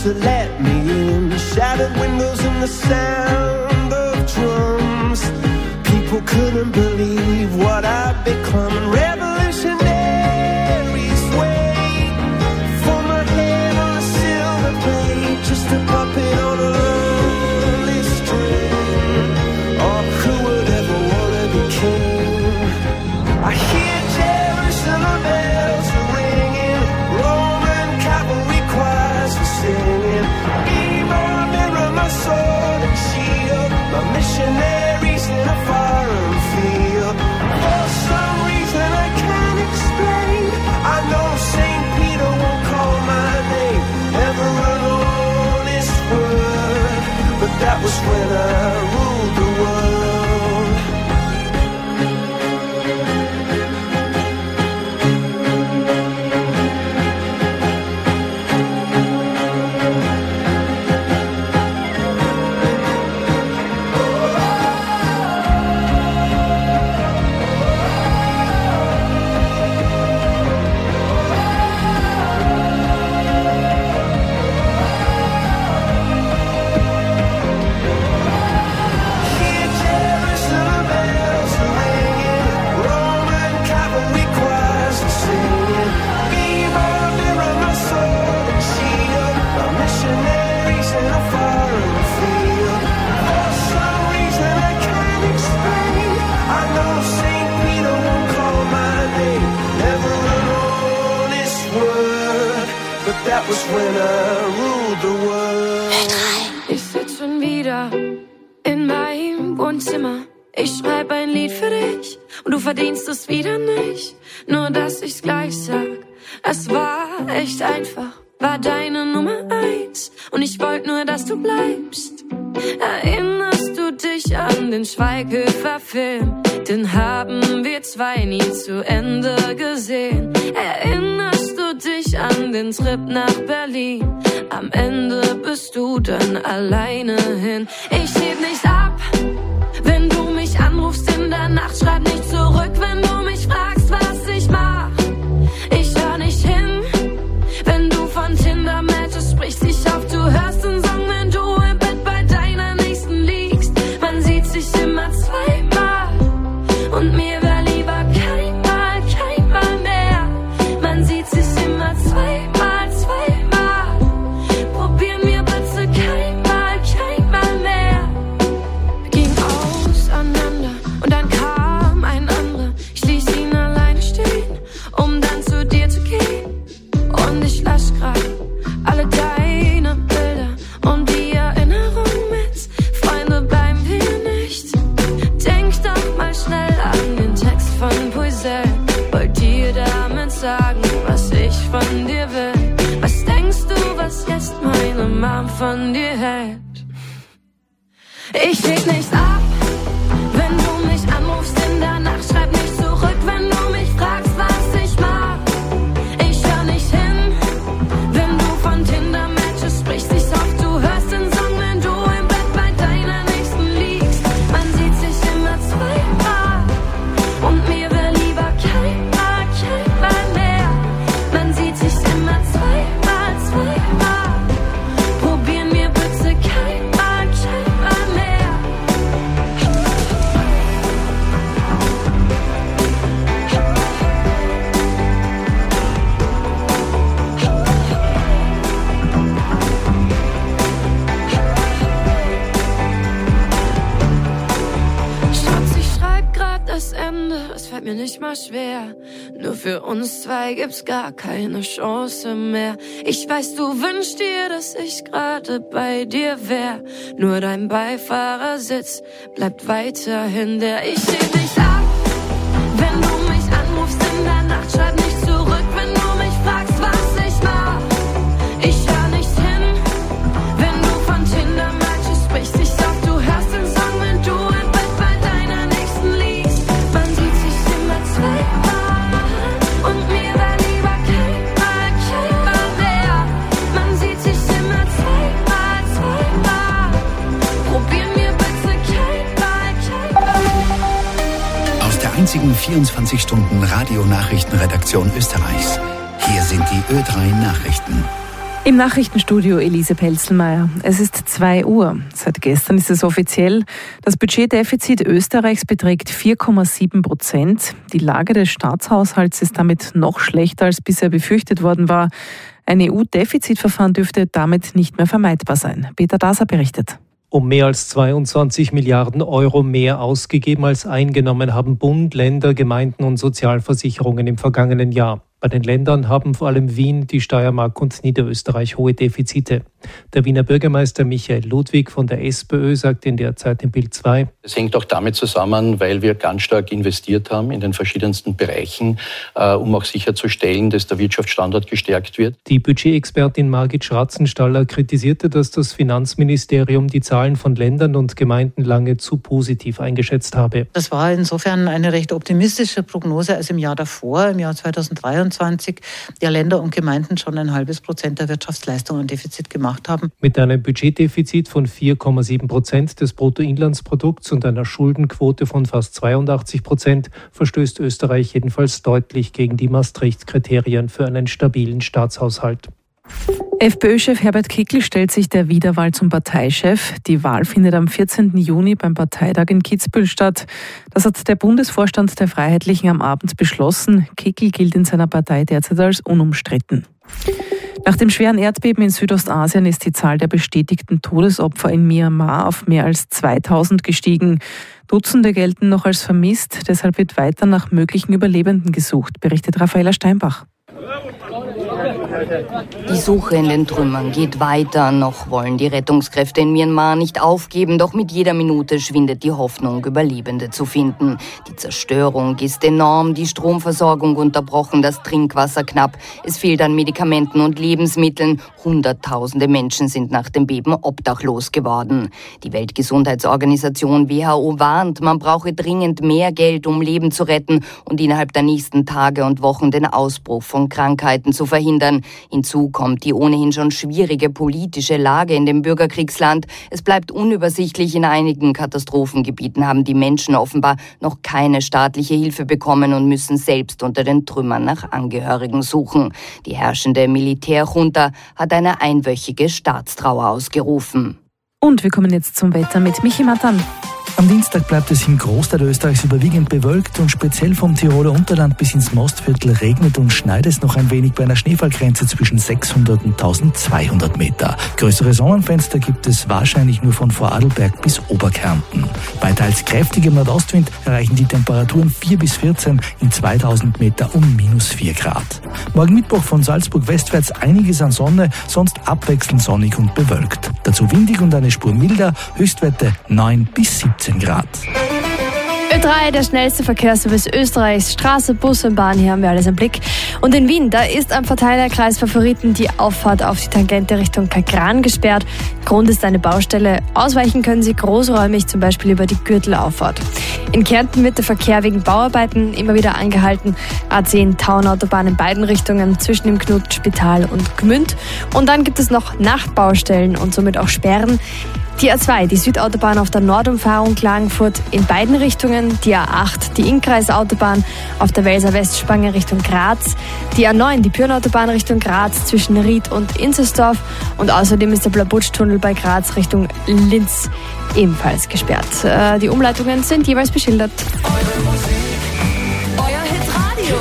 Speaker 7: to let me in. Shattered windows and the sound of drums. People couldn't believe what I'd become. And revolutionaries wait for my head on a silver plate, just a puppet on a lonely string. Oh, who would ever want to be king? I hear Jerusalem bells are ringing, Roman cavalry choirs are singing. Evil mirror, my sword and shield, my missionaries in a foreign field. For some reason I can't explain, I know St. Peter won't call my name. Never an honest word, but that was when I ruled the world. That was when I ruled the world.
Speaker 10: Ich sitz schon wieder in meinem Wohnzimmer. Ich schreib ein Lied für dich und du verdienst es wieder nicht. Nur, dass ich's gleich sag, es war echt einfach. War deine Nummer 1 und ich wollte nur, dass du bleibst. Erinnerst du dich an den Schweighöfer-Film? Den haben wir zwei nie zu Ende gesehen. Erinnerst du dich an den Trip nach Berlin? Am Ende bist du dann alleine hin. Ich heb nicht ab, wenn du mich anrufst in der Nacht. Schreib nicht zurück, wenn du mich fragst, was ich mach. Ich hör nicht hin, wenn du von Tinder-Matches sprichst. Ich hoffe, du hörst den Song, wenn du im Bett bei deiner Nächsten liegst. Man sieht sich immer zweimal und mir wär lieber keinmal mehr. Man sieht sich immer zweimal. Probieren wir bitte keinmal mehr. Wir gingen auseinander und dann kam ein anderer. Ich ließ ihn alleine stehen, um dann zu dir zu gehen. Und ich lasch grad alle deine Bilder und die Erinnerung mit. Freunde bleiben wir nicht. Denk doch mal schnell an den Text von Poesel. Wollt dir damit sagen, was ich von dir will? Was denkst du, was jetzt meine Mom von dir hält? Ich leg nicht ab, wenn du mich anrufst in der Nacht. Schreib nicht zurück, wenn du mich fragst, was ich mach. Ich hör nicht hin, wenn du von Tinder-Matches sprichst. Ich hoffe, du hörst den Song, wenn du im Bett bei deiner Nächsten liegst. Man sieht sich immer zweimal und mir wär lieber keinmal mehr. Man sieht sich immer zweimal. Probieren wir bitte keinmal mehr. Schatz, ich schreib grad das Ende, es fällt mir nicht mal schwer. Nur für uns zwei gibt's gar keine Chance mehr. Ich weiß, du wünschst dir, dass ich gerade bei dir wär. Nur dein Beifahrersitz bleibt weiterhin der. Ich heb dich ab, wenn du mich anrufst in der Nacht. Schreib nicht zurück, wenn du mich fragst, was ich mach. Ich hör nicht hin, wenn du von Tinder-Matches sprichst. Ich hoffe, du hörst den Song, wenn du im Bett bei deiner Nächsten liegst. Man sieht sich immer zweimal und mir wär lieber keinmal mehr. Man sieht sich immer zweimal. Probieren wir bitte keinmal.
Speaker 1: Aus der einzigen 24-Stunden-Radio-Nachrichtenredaktion Österreichs. Hier sind die Ö3 Nachrichten.
Speaker 2: Im Nachrichtenstudio Elise Pelzelmeier. Es ist 2 Uhr. Seit gestern ist es offiziell. Das Budgetdefizit Österreichs beträgt 4,7%. Die Lage des Staatshaushalts ist damit noch schlechter, als bisher befürchtet worden war. Ein EU-Defizitverfahren dürfte damit nicht mehr vermeidbar sein. Peter Daser berichtet.
Speaker 18: Um mehr als 22 Milliarden Euro mehr ausgegeben als eingenommen haben Bund, Länder, Gemeinden und Sozialversicherungen im vergangenen Jahr. Bei den Ländern haben vor allem Wien, die Steiermark und Niederösterreich hohe Defizite. Der Wiener Bürgermeister Michael Ludwig von der SPÖ sagt in der Zeit im Bild 2:
Speaker 20: Es hängt auch damit zusammen, weil wir ganz stark investiert haben in den verschiedensten Bereichen, um auch sicherzustellen, dass der Wirtschaftsstandort gestärkt wird.
Speaker 18: Die Budgetexpertin Margit Schratzenstaller kritisierte, dass das Finanzministerium die Zahlen von Ländern und Gemeinden lange zu positiv eingeschätzt habe.
Speaker 21: Das war insofern eine recht optimistische Prognose als im Jahr davor, im Jahr 2023. Ja, Länder und Gemeinden schon 0,5% der Wirtschaftsleistung an Defizit gemacht haben.
Speaker 18: Mit einem Budgetdefizit von 4,7% des Bruttoinlandsprodukts und einer Schuldenquote von fast 82% verstößt Österreich jedenfalls deutlich gegen die Maastricht-Kriterien für einen stabilen Staatshaushalt.
Speaker 2: FPÖ-Chef Herbert Kickl stellt sich der Wiederwahl zum Parteichef. Die Wahl findet am 14. Juni beim Parteitag in Kitzbühel statt. Das hat der Bundesvorstand der Freiheitlichen am Abend beschlossen. Kickl gilt in seiner Partei derzeit als unumstritten. Nach dem schweren Erdbeben in Südostasien ist die Zahl der bestätigten Todesopfer in Myanmar auf mehr als 2000 gestiegen. Dutzende gelten noch als vermisst, deshalb wird weiter nach möglichen Überlebenden gesucht, berichtet Raffaella Steinbach.
Speaker 22: Die Suche in den Trümmern geht weiter. Noch wollen die Rettungskräfte in Myanmar nicht aufgeben, doch mit jeder Minute schwindet die Hoffnung, Überlebende zu finden. Die Zerstörung ist enorm, die Stromversorgung unterbrochen, das Trinkwasser knapp. Es fehlt an Medikamenten und Lebensmitteln. Hunderttausende Menschen sind nach dem Beben obdachlos geworden. Die Weltgesundheitsorganisation WHO warnt, man brauche dringend mehr Geld, um Leben zu retten und innerhalb der nächsten Tage und Wochen den Ausbruch von Krankheiten zu verhindern. Hinzu kommt die ohnehin schon schwierige politische Lage in dem Bürgerkriegsland. Es bleibt unübersichtlich. In einigen Katastrophengebieten haben die Menschen offenbar noch keine staatliche Hilfe bekommen und müssen selbst unter den Trümmern nach Angehörigen suchen. Die herrschende Militärjunta hat eine einwöchige Staatstrauer ausgerufen.
Speaker 2: Und wir kommen jetzt zum Wetter mit Michi Matan.
Speaker 5: Am Dienstag bleibt es im Großteil Österreichs überwiegend bewölkt und speziell vom Tiroler Unterland bis ins Mostviertel regnet und schneit es noch ein wenig bei einer Schneefallgrenze zwischen 600 und 1200 Meter. Größere Sonnenfenster gibt es wahrscheinlich nur von Vorarlberg bis Oberkärnten. Bei teils kräftigem Nordostwind erreichen die Temperaturen 4 bis 14 in 2000 Meter um -4 Grad. Morgen Mittwoch von Salzburg westwärts einiges an Sonne, sonst abwechselnd sonnig und bewölkt. Dazu windig und eine Spur milder, Höchstwerte 9 bis 17 Grad.
Speaker 6: Ö3, der schnellste Verkehrsservice Österreichs, Straße, Bus und Bahn, hier haben wir alles im Blick. Und in Wien, da ist am Verteilerkreis Favoriten die Auffahrt auf die Tangente Richtung Kagran gesperrt. Grund ist eine Baustelle. Ausweichen können Sie großräumig, zum Beispiel über die Gürtelauffahrt. In Kärnten wird der Verkehr wegen Bauarbeiten immer wieder angehalten. A10 Taunautobahn in beiden Richtungen zwischen dem Knut, Spital und Gmünd. Und dann gibt es noch Nachtbaustellen und somit auch Sperren. Die A2, die Südautobahn auf der Nordumfahrung Klagenfurt in beiden Richtungen, die A8, die Innkreisautobahn auf der Welser Westspange Richtung Graz, die A9, die Pyrnautobahn Richtung Graz zwischen Ried und Inzersdorf und außerdem ist der Blabutschtunnel bei Graz Richtung Linz ebenfalls gesperrt. Die Umleitungen sind jeweils beschildert.
Speaker 7: Euer Hitradio.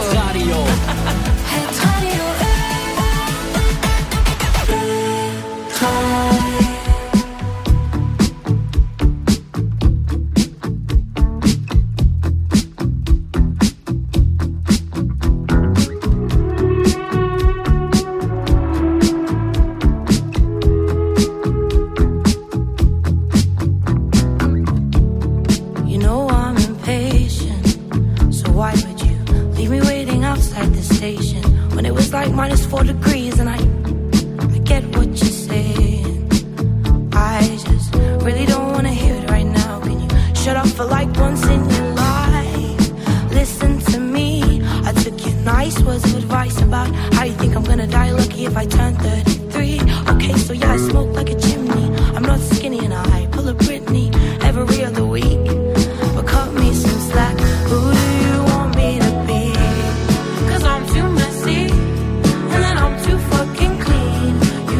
Speaker 23: -4 degrees and I get what you're saying. I just really don't wanna hear it right now. Can you shut up for like once in your life? Listen to me. I took your nice words of advice about how you think I'm gonna die lucky if I turn 33. Okay, so yeah, I smoke like a chimney. I'm not skinny and I pull a Britney every other week. But cut me some slack. Who do you want me to be? 'Cause I'm too messy. And then I'm too fucking clean. You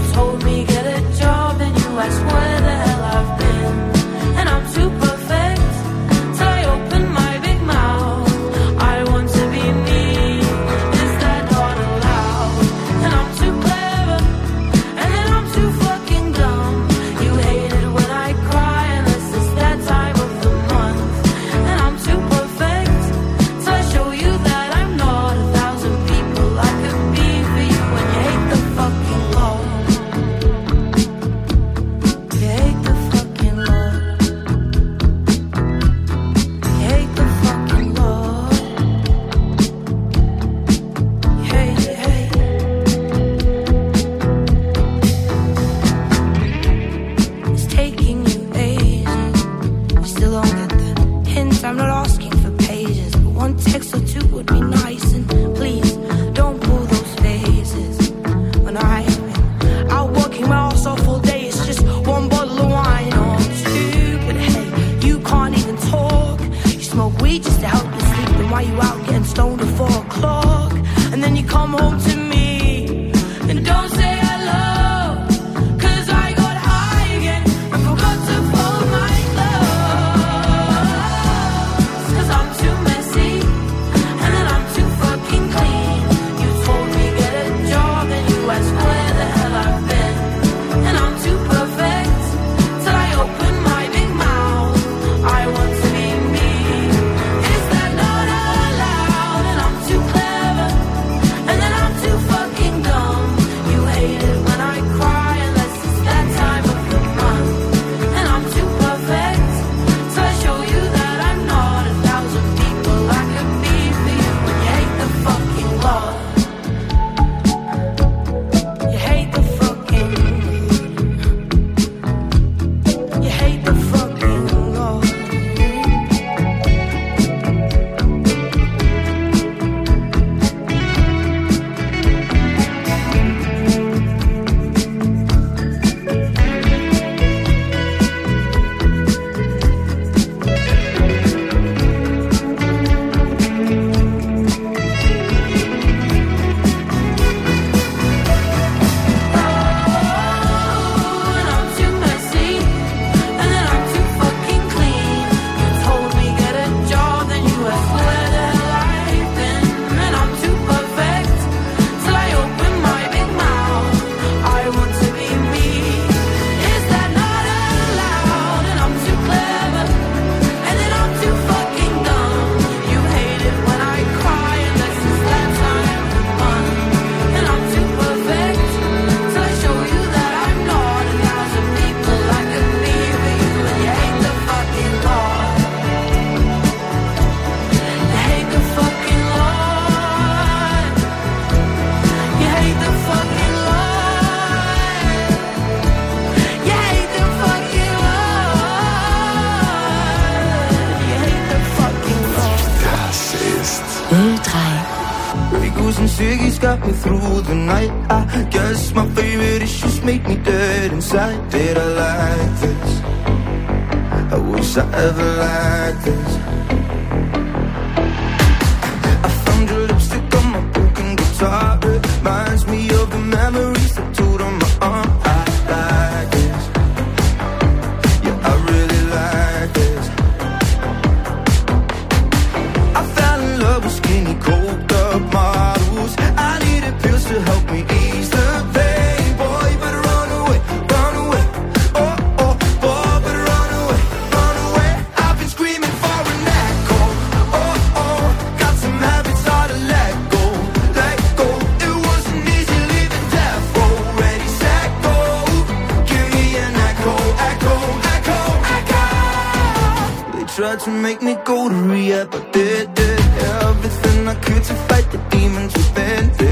Speaker 23: and then you come home to me and don't say hello, 'cause I got high again and forgot to fold my clothes, 'cause I'm too messy and then I'm too fucking clean. You told me get a job and you asked where the hell I've been, and I'm too perfect till I open my big mouth. I want to be me. Is that not allowed? And I'm too clever and then I'm too fucking dumb. You hate it when I cry unless it's that time of the month, and I'm too perfect till I show you that I'm not 1,000 people I could be for you. And you hate the fucking law. You hate the fucking, you hate the fucking law. And I'm too messy and then I'm too fucking clean. You told me get a job, then you asked where the hell I've been, and I'm too perfect till I open my big mouth. I want to be me. Is that not allowed? And I'm too clever and then I'm too fucking dumb. You hate it when I cry unless it's that time of the month, and I'm too perfect till I show you that I'm not 1,000 people I could be for you. And you hate the fucking law. You hate the fucking law. You hate the fucking law. You hate the fucking law. You hate the fucking law.
Speaker 7: Das ist
Speaker 9: Ö3.
Speaker 7: Bigos and ciggies got me through the night. I guess my favorite issues make me dead inside. Did I like this? I wish I ever liked this. I found your lipstick on my broken guitar. Reminds me of the memories I told on my arm. I like this. Yeah, I really like this. I fell in love with skinny, coked up models. I needed pills to help me ease the pain. Boy, you better run away, run away. Oh, oh, boy, better run away, run away. I've been screaming for an echo. Oh, oh, got some habits hard to let go, let go. It wasn't easy leaving death row. Ready, set, go. Give me an echo, echo, echo, echo. They tried to make me go to rehab, I did everything I could to fight the demons within.